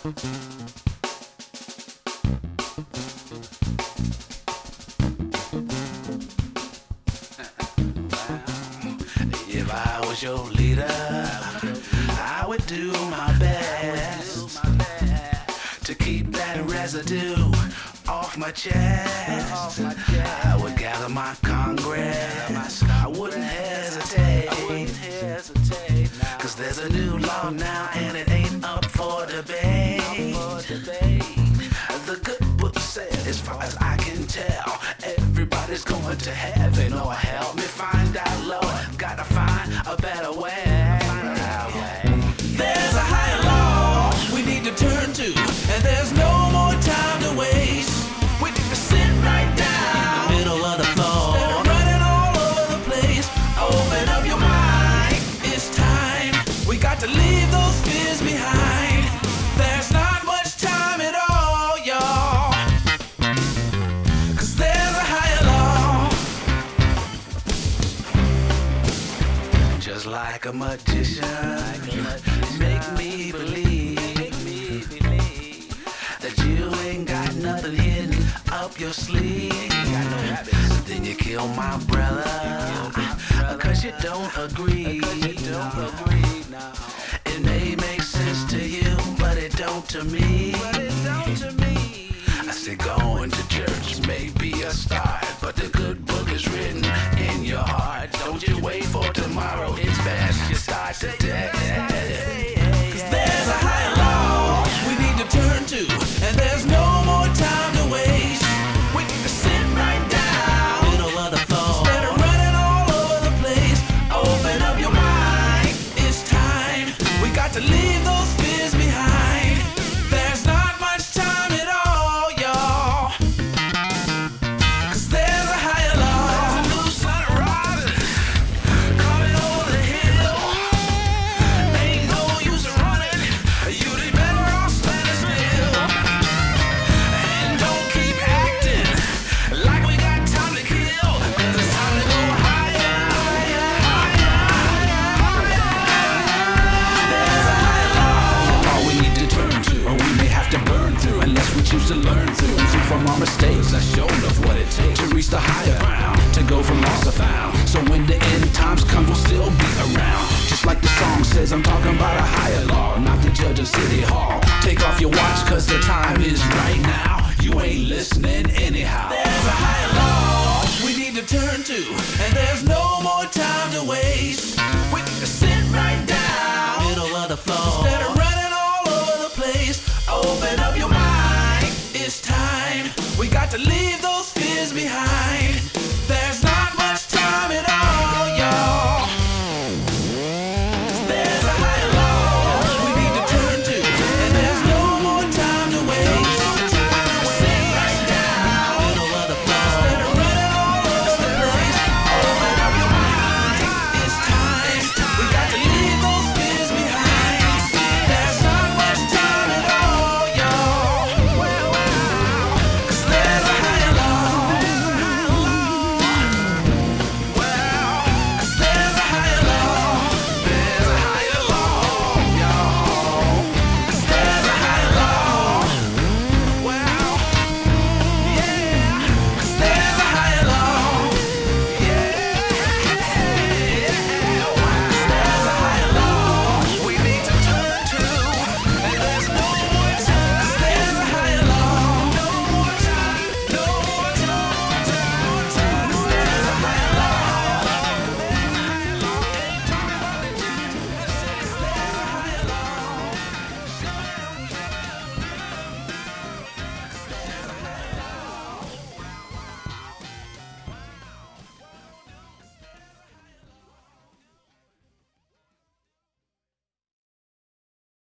If I was your leader, I would do my best to keep that residue off my chest. I would gather my Congress. I wouldn't hesitate. Cause there's a new law now and it ain't up for debate. The good book said, as far as I can tell, everybody's going to heaven or help me find out, Lord. Gotta find a better way. There's a higher law we need to turn to, and there's no more time to waste. We need to sit right down in the middle of the floor, instead of running all over the place. Open up your mind, it's time. We got to leave those fears behind. There's not much time at all, y'all, cause there's a higher law. Just like a magician, make me believe that you ain't got nothing hidden up your sleeve. Then you kill my brother, cause you don't agree. It may make sense to you, but it don't to me. I say going to church may be a start, but the good book is written in your heart. Don't you wait for tomorrow, it's best you start today. Cause there's a higher law we need to turn to, and there's no more time to waste. We need to sit right down, middle of the floor, instead of running all over the place. Open up your mind, it's time. We got to leave those fears behind. There's not much time at all, y'all, cause there's a higher law. There's a new sun rising, coming over the hill. Ain't no use running, you'd be better off standing still. And don't keep acting like we got time to kill, cause it's time to go higher, higher, higher, higher. There's a higher law, all we need to turn to, or we may have to burn through, unless we choose to learn through from our mistakes. I showed us what it takes to reach the higher ground, to go from lost to found. So when the end times come, we'll still be around. Just like the song says, I'm talking about a higher law, not the judge of City Hall. Take off your watch, cause the time is right now. You ain't listening anyhow. There's a higher law we need to turn to, and there's no more time to waste.